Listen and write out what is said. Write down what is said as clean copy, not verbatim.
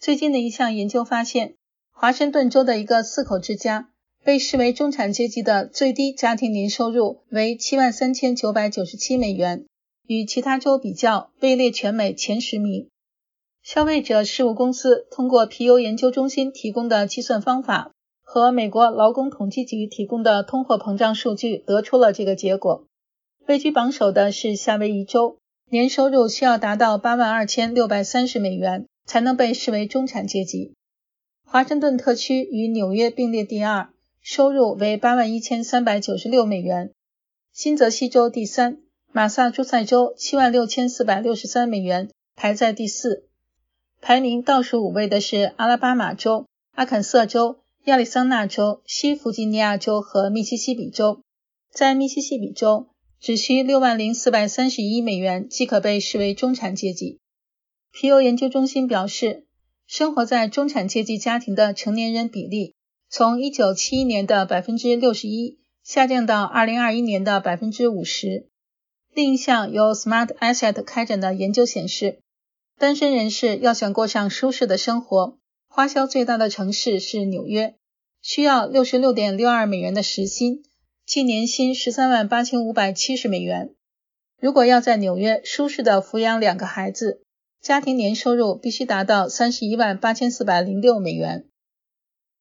最近的一项研究发现，华盛顿州的一个4口之家被视为中产阶级的最低家庭年收入为73,997美元，与其他州比较位列全美前10名。消费者事务公司通过皮尤研究中心提供的计算方法和美国劳工统计局提供的通货膨胀数据得出了这个结果。位居榜首的是夏威夷州，年收入需要达到82,630美元才能被视为中产阶级。华盛顿特区与纽约并列第二，收入为81,396美元。新泽西州第三，马萨诸塞州76,463美元排在第四。排名倒数5位的是阿拉巴马州、阿肯色州、亚利桑那州、西弗吉尼亚州和密西西比州。在密西西比州，只需60,431美元即可被视为中产阶级。皮尤研究中心表示，生活在中产阶级家庭的成年人比例从1971年的 61% 下降到2021年的 50%。 另一项由 Smart Asset 开展的研究显示，单身人士要想过上舒适的生活，花销最大的城市是纽约，需要 66.62 美元的时薪，即年薪 138,570 美元。如果要在纽约舒适地抚养2个孩子，家庭年收入必须达到 318,406 美元。